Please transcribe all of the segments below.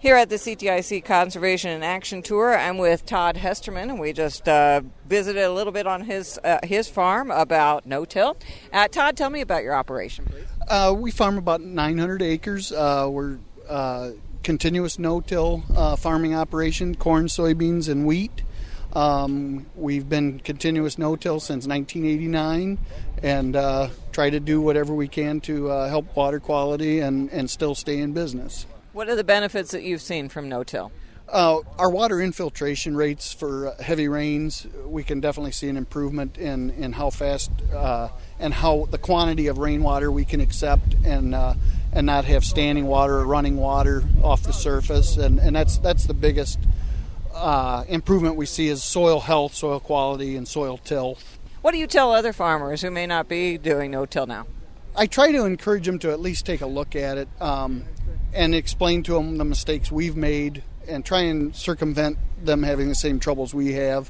Here at the CTIC Conservation and Action Tour, I'm with Todd Hesterman, and we just visited a little bit on his farm about no-till. Todd, tell me about your operation, please. We farm about 900 acres. We're continuous no-till farming operation, corn, soybeans, and wheat. We've been continuous no-till since 1989 and try to do whatever we can to help water quality and still stay in business. What are the benefits that you've seen from no-till? Our water infiltration rates for heavy rains, we can definitely see an improvement in how fast and how the quantity of rainwater we can accept and not have standing water or running water off the surface. And that's the biggest improvement we see is soil health, soil quality, and soil tilth. What do you tell other farmers who may not be doing no-till now? I try to encourage them to at least take a look at it and explain to them the mistakes we've made and try and circumvent them having the same troubles we have.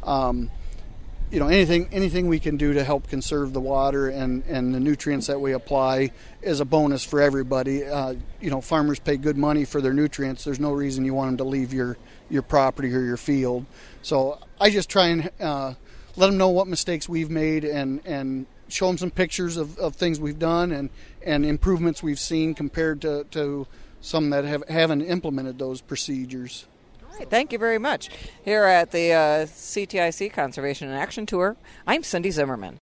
Anything we can do to help conserve the water and the nutrients that we apply is a bonus for everybody. Farmers pay good money for their nutrients. There's no reason you want them to leave your property or your field. So I just try and let them know what mistakes we've made and show them some pictures of things we've done and improvements we've seen compared to some that haven't implemented those procedures. All right, thank you very much. Here at the CTIC Conservation and Action Tour, I'm Cindy Zimmerman.